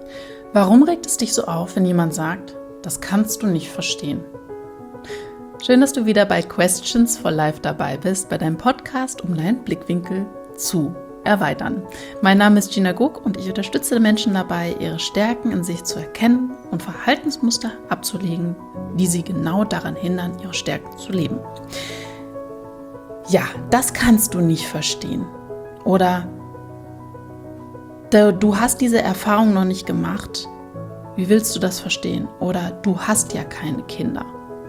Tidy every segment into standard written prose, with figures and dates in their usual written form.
Warum regt es dich so auf, wenn jemand sagt, das kannst du nicht verstehen? Schön, dass du wieder bei Questions for Life dabei bist, bei deinem Podcast, um deinen Blickwinkel zu erweitern. Mein Name ist Gina Guck und ich unterstütze Menschen dabei, ihre Stärken in sich zu erkennen und Verhaltensmuster abzulegen, die sie genau daran hindern, ihre Stärken zu leben. Ja, das kannst du nicht verstehen. Oder du hast diese Erfahrung noch nicht gemacht. Wie willst du das verstehen? Oder du hast ja keine Kinder.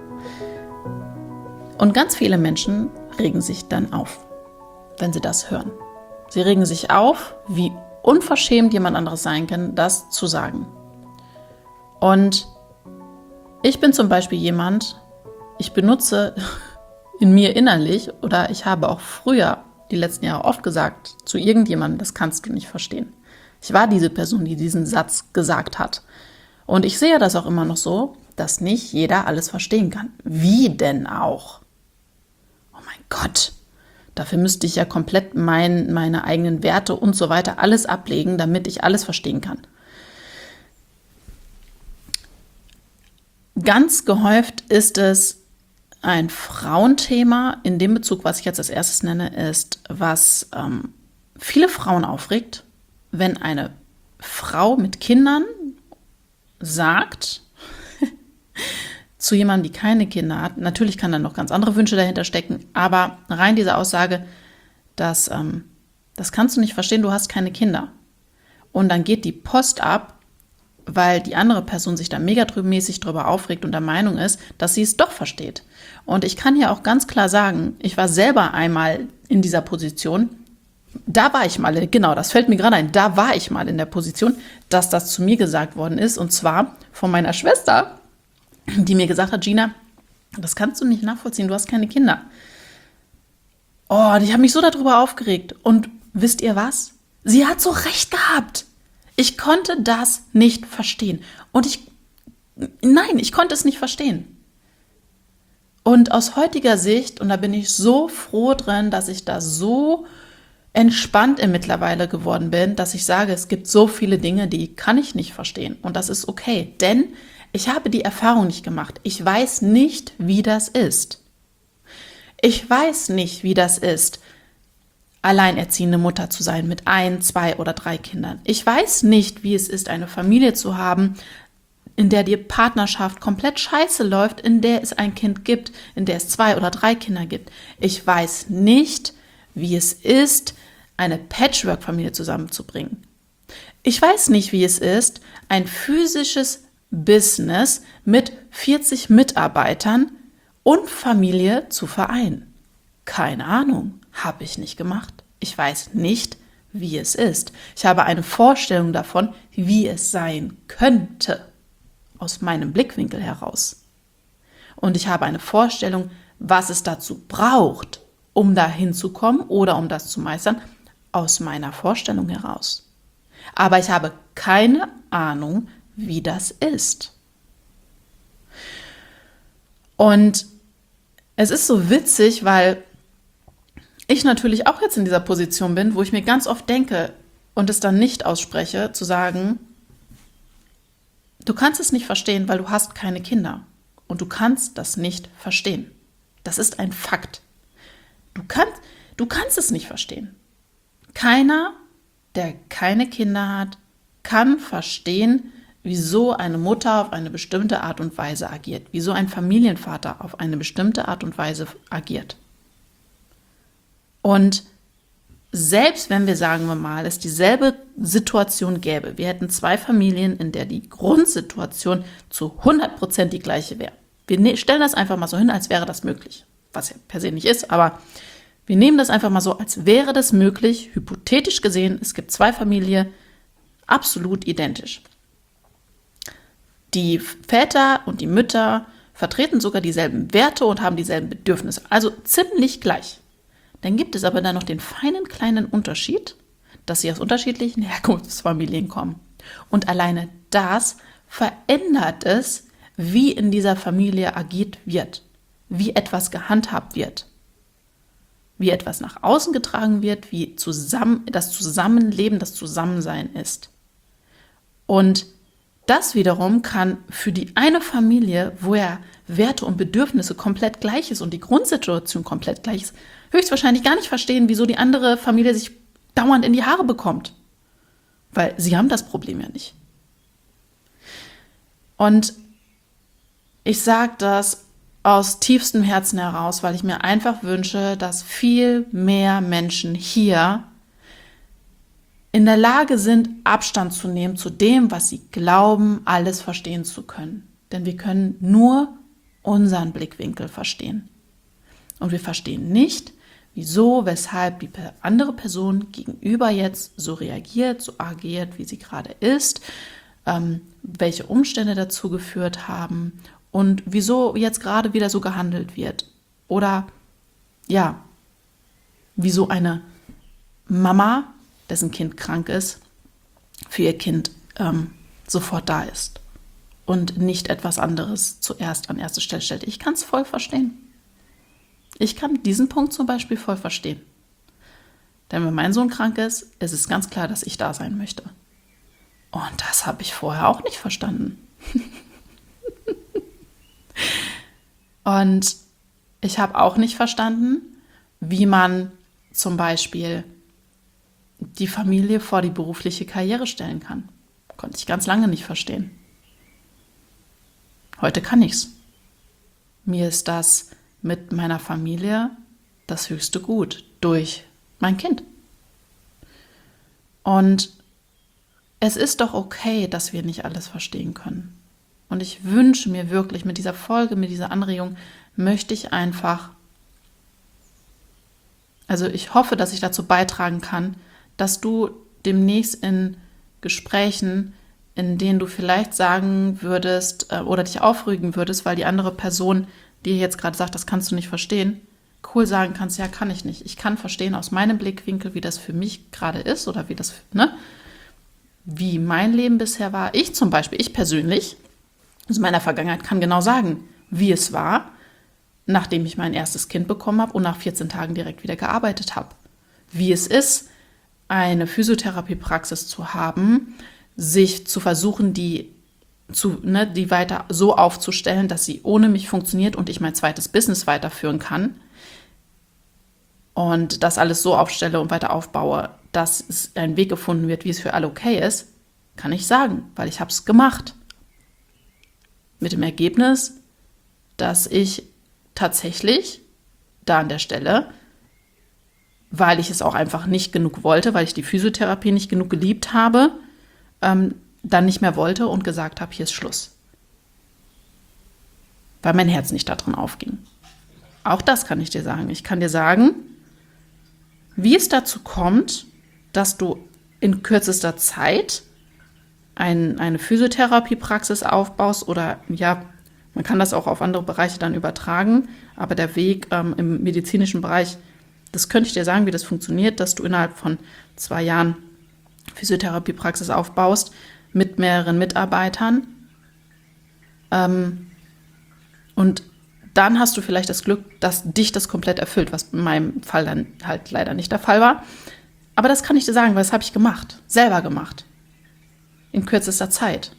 Und ganz viele Menschen regen sich dann auf, wenn sie das hören. Sie regen sich auf, wie unverschämt jemand anderes sein kann, das zu sagen. Und ich bin zum Beispiel jemand, ich benutze in mir innerlich oder ich habe auch früher die letzten Jahre oft gesagt zu irgendjemandem, das kannst du nicht verstehen. Ich war diese Person, die diesen Satz gesagt hat. Und ich sehe das auch immer noch so, dass nicht jeder alles verstehen kann. Wie denn auch? Oh mein Gott, dafür müsste ich ja komplett meine eigenen Werte und so weiter alles ablegen, damit ich alles verstehen kann. Ganz gehäuft ist es ein Frauenthema. In dem Bezug, was ich jetzt als erstes nenne, ist, was viele Frauen aufregt, wenn eine Frau mit Kindern sagt zu jemandem, die keine Kinder hat, natürlich kann dann noch ganz andere Wünsche dahinter stecken, aber rein diese Aussage, dass das kannst du nicht verstehen, du hast keine Kinder. Und dann geht die Post ab, weil die andere Person sich da mäßig drüber aufregt und der Meinung ist, dass sie es doch versteht. Und ich kann hier auch ganz klar sagen, ich war selber einmal in dieser Position. Da war ich mal, genau, das fällt mir gerade ein, da war ich mal in der Position, dass das zu mir gesagt worden ist, und zwar von meiner Schwester, die mir gesagt hat, Gina, das kannst du nicht nachvollziehen, du hast keine Kinder. Oh, ich habe mich so darüber aufgeregt. Und wisst ihr was? Sie hat so recht gehabt. Ich konnte das nicht verstehen. Ich konnte es nicht verstehen. Und aus heutiger Sicht, und da bin ich so froh drin, dass ich da so entspannt mittlerweile geworden bin, dass ich sage, es gibt so viele Dinge, die kann ich nicht verstehen. Und das ist okay, denn ich habe die Erfahrung nicht gemacht. Ich weiß nicht, wie das ist. Ich weiß nicht, wie das ist, alleinerziehende Mutter zu sein mit 1, 2 oder 3 Kindern. Ich weiß nicht, wie es ist, eine Familie zu haben, in der die Partnerschaft komplett scheiße läuft, in der es ein Kind gibt, in der es 2 oder 3 Kinder gibt. Ich weiß nicht, wie es ist, eine Patchwork-Familie zusammenzubringen. Ich weiß nicht, wie es ist, ein physisches Business mit 40 Mitarbeitern und Familie zu vereinen. Keine Ahnung, habe ich nicht gemacht. Ich weiß nicht, wie es ist. Ich habe eine Vorstellung davon, wie es sein könnte, aus meinem Blickwinkel heraus. Und ich habe eine Vorstellung, was es dazu braucht, um da hinzukommen oder um das zu meistern, aus meiner Vorstellung heraus. Aber ich habe keine Ahnung, wie das ist. Und es ist so witzig, weil ich natürlich auch jetzt in dieser Position bin, wo ich mir ganz oft denke und es dann nicht ausspreche, zu sagen, du kannst es nicht verstehen, weil du hast keine Kinder. Und du kannst das nicht verstehen. Das ist ein Fakt. Du kannst es nicht verstehen. Keiner, der keine Kinder hat, kann verstehen, wieso eine Mutter auf eine bestimmte Art und Weise agiert, wieso ein Familienvater auf eine bestimmte Art und Weise agiert. Und selbst wenn wir, sagen wir mal, es dieselbe Situation gäbe, wir hätten 2 Familien, in der die Grundsituation zu 100% die gleiche wäre. Wir stellen das einfach mal so hin, als wäre das möglich, was ja per se nicht ist, aber wir nehmen das einfach mal so, als wäre das möglich, hypothetisch gesehen, es gibt 2 Familien, absolut identisch. Die Väter und die Mütter vertreten sogar dieselben Werte und haben dieselben Bedürfnisse, also ziemlich gleich. Dann gibt es aber dann noch den feinen kleinen Unterschied, dass sie aus unterschiedlichen Herkunftsfamilien kommen. Und alleine das verändert es, wie in dieser Familie agiert wird, wie etwas gehandhabt wird, wie etwas nach außen getragen wird, wie das Zusammenleben, das Zusammensein ist. Und das wiederum kann für die eine Familie, wo ja Werte und Bedürfnisse komplett gleich ist und die Grundsituation komplett gleich ist, höchstwahrscheinlich gar nicht verstehen, wieso die andere Familie sich dauernd in die Haare bekommt. Weil sie haben das Problem ja nicht. Und ich sage das aus tiefstem Herzen heraus, weil ich mir einfach wünsche, dass viel mehr Menschen hier in der Lage sind, Abstand zu nehmen zu dem, was sie glauben, alles verstehen zu können. Denn wir können nur unseren Blickwinkel verstehen. Und wir verstehen nicht, wieso, weshalb die andere Person gegenüber jetzt so reagiert, so agiert, wie sie gerade ist, welche Umstände dazu geführt haben und wieso jetzt gerade wieder so gehandelt wird. Oder ja, wieso eine Mama, dessen Kind krank ist, für ihr Kind sofort da ist und nicht etwas anderes zuerst an erste Stelle stellt. Ich kann es voll verstehen. Ich kann diesen Punkt zum Beispiel voll verstehen. Denn wenn mein Sohn krank ist, ist es ganz klar, dass ich da sein möchte. Und das habe ich vorher auch nicht verstanden. Und ich habe auch nicht verstanden, wie man zum Beispiel die Familie vor die berufliche Karriere stellen kann. Konnte ich ganz lange nicht verstehen. Heute kann ich's. Mir ist das mit meiner Familie das höchste Gut durch mein Kind. Und es ist doch okay, dass wir nicht alles verstehen können. Und ich wünsche mir wirklich mit dieser Folge, mit dieser Anregung, möchte ich einfach, also ich hoffe, dass ich dazu beitragen kann, dass du demnächst in Gesprächen, in denen du vielleicht sagen würdest oder dich aufregen würdest, weil die andere Person dir jetzt gerade sagt, das kannst du nicht verstehen, cool sagen kannst, ja, kann ich nicht. Ich kann verstehen aus meinem Blickwinkel, wie das für mich gerade ist oder wie das, wie mein Leben bisher war. Ich zum Beispiel, ich persönlich, aus meiner Vergangenheit kann genau sagen, wie es war, nachdem ich mein erstes Kind bekommen habe und nach 14 Tagen direkt wieder gearbeitet habe. Wie es ist, eine Physiotherapiepraxis zu haben, sich zu versuchen, die weiter so aufzustellen, dass sie ohne mich funktioniert und ich mein zweites Business weiterführen kann und das alles so aufstelle und weiter aufbaue, dass es ein Weg gefunden wird, wie es für alle okay ist, kann ich sagen, weil ich habe es gemacht. Mit dem Ergebnis, dass ich tatsächlich da an der Stelle, weil ich es auch einfach nicht genug wollte, weil ich die Physiotherapie nicht genug geliebt habe, dann nicht mehr wollte und gesagt habe, hier ist Schluss. Weil mein Herz nicht darin aufging. Auch das kann ich dir sagen. Ich kann dir sagen, wie es dazu kommt, dass du in kürzester Zeit eine Physiotherapiepraxis aufbaust oder ja, man kann das auch auf andere Bereiche dann übertragen, aber der Weg im medizinischen Bereich, das könnte ich dir sagen, wie das funktioniert, dass du innerhalb von 2 Jahren Physiotherapiepraxis aufbaust mit mehreren Mitarbeitern und dann hast du vielleicht das Glück, dass dich das komplett erfüllt, was in meinem Fall dann halt leider nicht der Fall war. Aber das kann ich dir sagen, weil das habe ich gemacht, selber gemacht, in kürzester Zeit.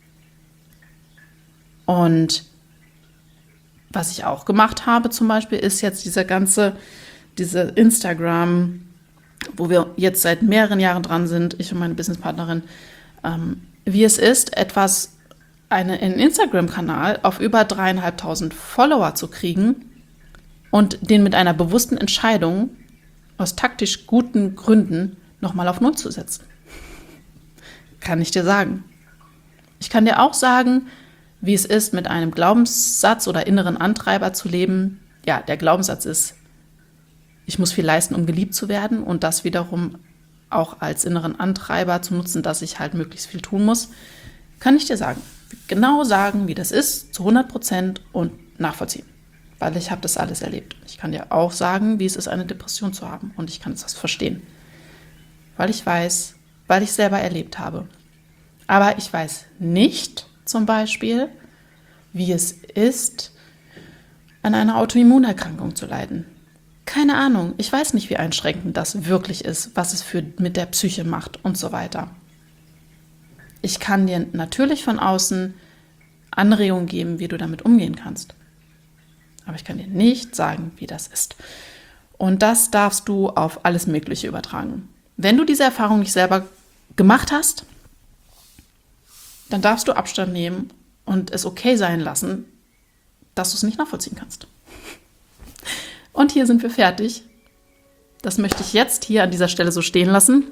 Und was ich auch gemacht habe zum Beispiel, ist jetzt diese Instagram, wo wir jetzt seit mehreren Jahren dran sind, ich und meine Businesspartnerin, wie es ist, einen Instagram-Kanal auf über 3.500 Follower zu kriegen und den mit einer bewussten Entscheidung aus taktisch guten Gründen nochmal auf 0 zu setzen. Kann ich dir sagen. Ich kann dir auch sagen, wie es ist, mit einem Glaubenssatz oder inneren Antreiber zu leben. Ja, der Glaubenssatz ist, ich muss viel leisten, um geliebt zu werden und das wiederum auch als inneren Antreiber zu nutzen, dass ich halt möglichst viel tun muss, kann ich dir sagen. Genau sagen, wie das ist, zu 100% und nachvollziehen. Weil ich habe das alles erlebt. Ich kann dir auch sagen, wie es ist, eine Depression zu haben und ich kann das verstehen. Weil ich weiß, weil ich selber erlebt habe. Aber ich weiß nicht zum Beispiel, wie es ist, an einer Autoimmunerkrankung zu leiden. Keine Ahnung. Ich weiß nicht, wie einschränkend das wirklich ist, was es mit der Psyche macht und so weiter. Ich kann dir natürlich von außen Anregungen geben, wie du damit umgehen kannst. Aber ich kann dir nicht sagen, wie das ist. Und das darfst du auf alles Mögliche übertragen. Wenn du diese Erfahrung nicht selber gemacht hast, dann darfst du Abstand nehmen und es okay sein lassen, dass du es nicht nachvollziehen kannst. Und hier sind wir fertig. Das möchte ich jetzt hier an dieser Stelle so stehen lassen.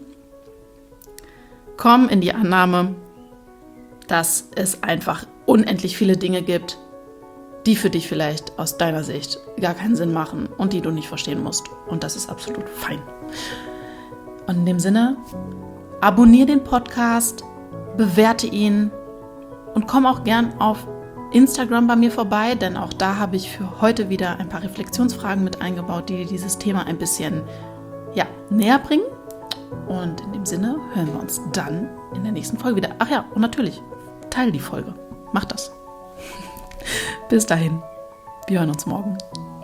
Komm in die Annahme, dass es einfach unendlich viele Dinge gibt, die für dich vielleicht aus deiner Sicht gar keinen Sinn machen und die du nicht verstehen musst. Und das ist absolut fein. Und in dem Sinne, abonniere den Podcast, bewerte ihn und komm auch gern auf Instagram bei mir vorbei, denn auch da habe ich für heute wieder ein paar Reflexionsfragen mit eingebaut, die dir dieses Thema ein bisschen näher bringen. Und in dem Sinne hören wir uns dann in der nächsten Folge wieder. Ach ja, und natürlich, teile die Folge. Mach das. Bis dahin. Wir hören uns morgen.